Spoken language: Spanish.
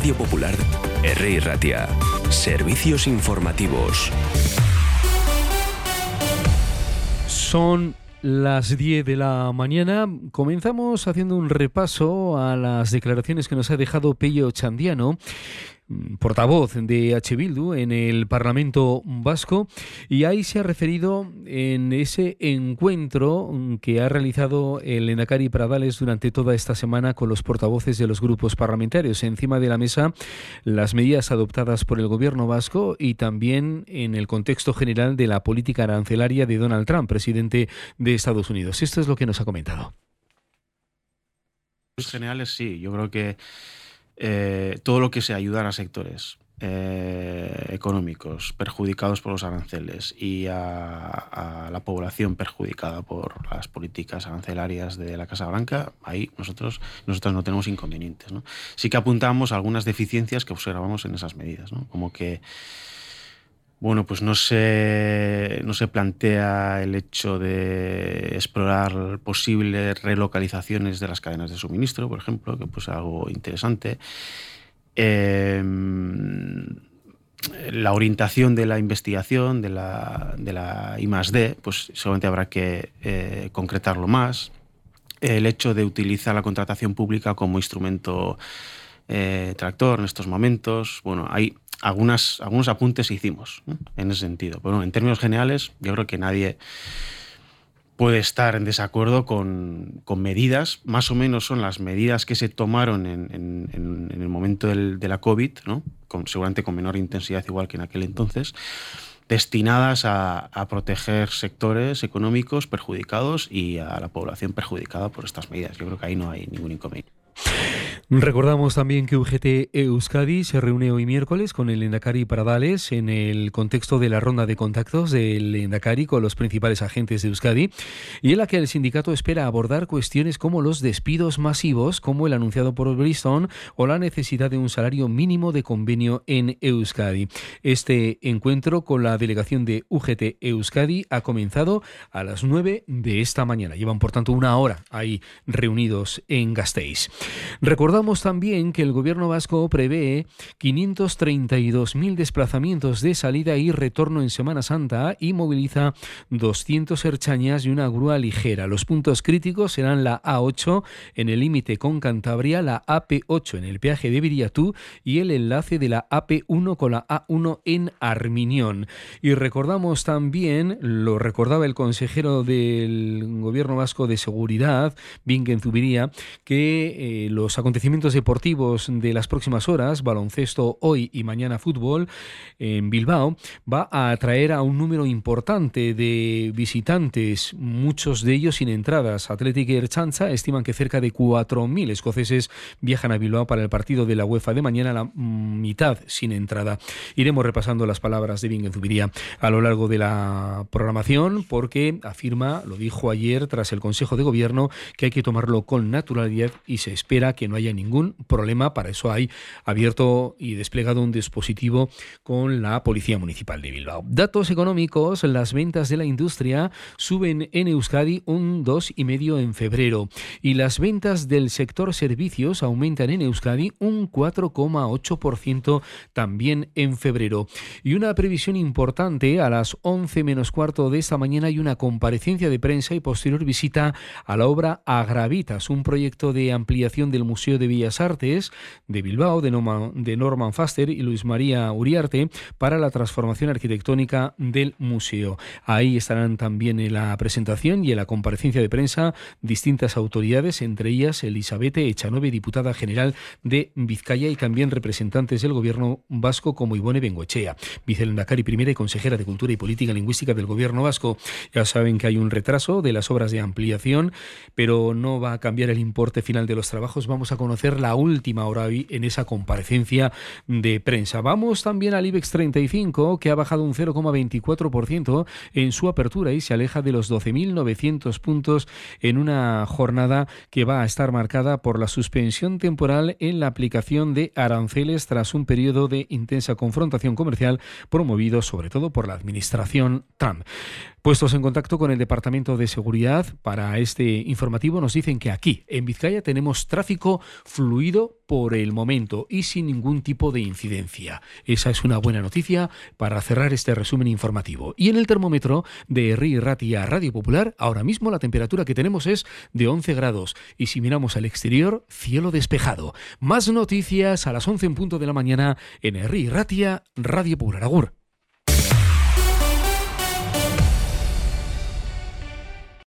Radio Popular, R. Ratia. Servicios informativos. Son las 10 de la mañana. Comenzamos haciendo un repaso a las declaraciones que nos ha dejado Pello Txandiano, portavoz de H. Bildu en el Parlamento Vasco, y ahí se ha referido en ese encuentro que ha realizado el lehendakari Pradales durante toda esta semana con los portavoces de los grupos parlamentarios. Encima de la mesa, las medidas adoptadas por el gobierno vasco y también en el contexto general de la política arancelaria de Donald Trump, presidente de Estados Unidos. Esto es lo que nos ha comentado. En generales, sí, yo creo que todo lo que sea ayudar a sectores económicos perjudicados por los aranceles y a la población perjudicada por las políticas arancelarias de la Casa Blanca, ahí nosotros no tenemos inconvenientes, ¿no? Sí que apuntamos a algunas deficiencias que observamos en esas medidas, ¿no? Como que pues no se plantea el hecho de explorar posibles relocalizaciones de las cadenas de suministro, por ejemplo, que pues es algo interesante. La orientación de la investigación, de la I+D, pues seguramente habrá que concretarlo más. El hecho de utilizar la contratación pública como instrumento tractor en estos momentos. Hay algunos apuntes hicimos, ¿no?, en ese sentido. Pero en términos generales, yo creo que nadie puede estar en desacuerdo con medidas. Más o menos son las medidas que se tomaron en el momento de la COVID, ¿no?, seguramente con menor intensidad igual que en aquel entonces, destinadas a proteger sectores económicos perjudicados y a la población perjudicada por estas medidas. Yo creo que ahí no hay ningún inconveniente. Recordamos también que UGT Euskadi se reúne hoy miércoles con el lehendakari Pradales en el contexto de la ronda de contactos del lehendakari con los principales agentes de Euskadi, y en la que el sindicato espera abordar cuestiones como los despidos masivos, como el anunciado por Bridgestone, o la necesidad de un salario mínimo de convenio en Euskadi. Este encuentro con la delegación de UGT Euskadi ha comenzado a las 9 de esta mañana. Llevan, por tanto, una hora ahí reunidos en Gasteiz. Recordamos también que el gobierno vasco prevé 532.000 desplazamientos de salida y retorno en Semana Santa y moviliza 200 ertzañas y una grúa ligera. Los puntos críticos serán la A8 en el límite con Cantabria, la AP8 en el peaje de Viriatú y el enlace de la AP1 con la A1 en Armiñón. Y recordamos también, lo recordaba el consejero del gobierno vasco de Seguridad, Bingen Zubiría, que los acontecimientos deportivos de las próximas horas, baloncesto hoy y mañana fútbol en Bilbao, va a atraer a un número importante de visitantes, muchos de ellos sin entradas. Athletic y Ertzaintza estiman que cerca de 4.000 escoceses viajan a Bilbao para el partido de la UEFA de mañana, la mitad sin entrada. Iremos repasando las palabras de Bingen Zubiría a lo largo de la programación, porque afirma, lo dijo ayer tras el Consejo de Gobierno, que hay que tomarlo con naturalidad y se espera que no haya ningún problema. Para eso hay abierto y desplegado un dispositivo con la Policía Municipal de Bilbao. Datos económicos: las ventas de la industria suben en Euskadi un 2,5% en febrero y las ventas del sector servicios aumentan en Euskadi un 4,8% también en febrero. Y una previsión importante: a las 11 menos cuarto de esta mañana hay una comparecencia de prensa y posterior visita a la obra Agravitas, un proyecto de ampliación del Museo de Bellas Artes de Bilbao de Norman Foster y Luis María Uriarte para la transformación arquitectónica del museo. Ahí estarán también en la presentación y en la comparecencia de prensa distintas autoridades, entre ellas Elizabeth Echanove, diputada general de Vizcaya, y también representantes del gobierno vasco como Ibone Bengoechea, vicelehendakari primera y consejera de Cultura y Política Lingüística del gobierno vasco. Ya saben que hay un retraso de las obras de ampliación, pero no va a cambiar el importe final de los trabajos. Vamos a conocer la última hora hoy en esa comparecencia de prensa. Vamos también al IBEX 35, que ha bajado un 0,24% en su apertura y se aleja de los 12.900 puntos en una jornada que va a estar marcada por la suspensión temporal en la aplicación de aranceles tras un periodo de intensa confrontación comercial promovido sobre todo por la administración Trump. Puestos en contacto con el Departamento de Seguridad para este informativo, nos dicen que aquí, en Vizcaya, tenemos tráfico fluido por el momento y sin ningún tipo de incidencia. Esa es una buena noticia para cerrar este resumen informativo. Y en el termómetro de Herri Ratia Radio Popular, ahora mismo la temperatura que tenemos es de 11 grados. Y si miramos al exterior, cielo despejado. Más noticias a las 11 en punto de la mañana en Herri Ratia Radio Popular. Agur.